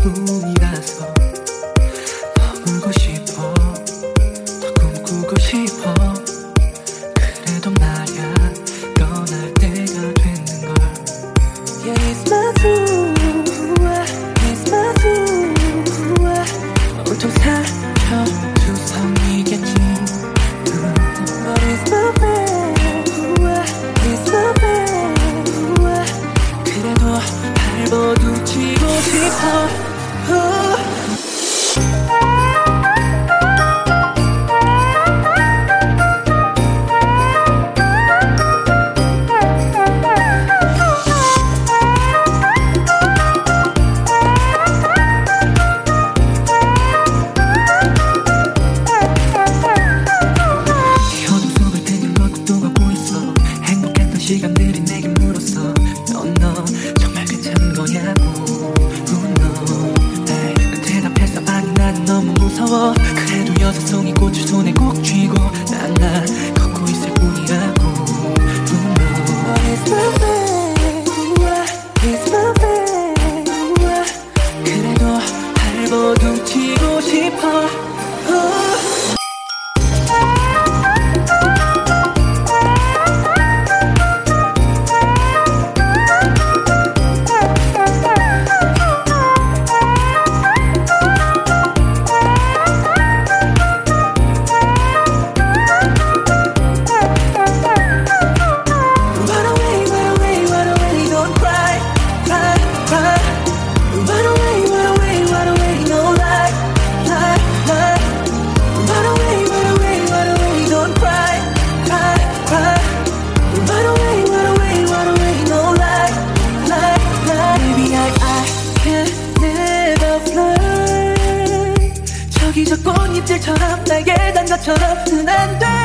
기분이라서 더 울고 싶어, 더 꿈꾸고 싶어. 그래도 말야 떠날 때가 됐는걸. Yeah, it's my truth, it's my truth. 온통 살펴두성이겠지. But it's my bad, it's my bad. 그래도 발버둥치고 싶어. 시간들이 내게 물었어. 너 정말 괜찮은 거냐고. 대답해서 아니 난 너무 무서워. 그래도 여자성이 꽃을 손에 꼭 쥐고 난 걷고 있을 뿐이라고. It's my bad, it's my bad. 그래도 발버둥치고 싶어. 저기 저 꽃잎들처럼 날개 단 것처럼은 안 돼.